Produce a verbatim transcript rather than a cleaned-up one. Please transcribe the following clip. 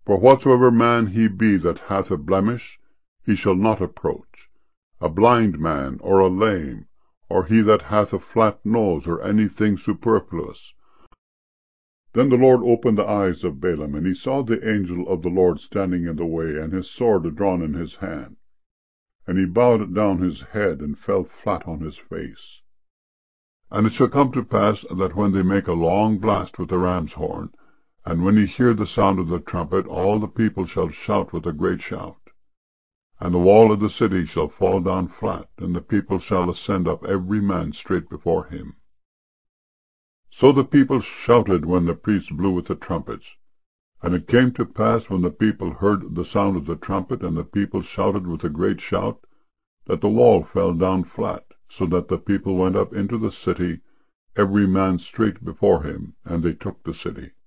For whatsoever man he be that hath a blemish, he shall not approach, a blind man, or a lame, or he that hath a flat nose, or any thing superfluous. Then the Lord opened the eyes of Balaam, and he saw the angel of the Lord standing in the way, and his sword drawn in his hand. And he bowed down his head, and fell flat on his face. And it shall come to pass, that when they make a long blast with the ram's horn, and when ye hear the sound of the trumpet, all the people shall shout with a great shout. And the wall of the city shall fall down flat, and the people shall ascend up every man straight before him. So the people shouted when the priests blew with the trumpets. And it came to pass, when the people heard the sound of the trumpet, and the people shouted with a great shout, that the wall fell down flat, so that the people went up into the city, every man straight before him, and they took the city.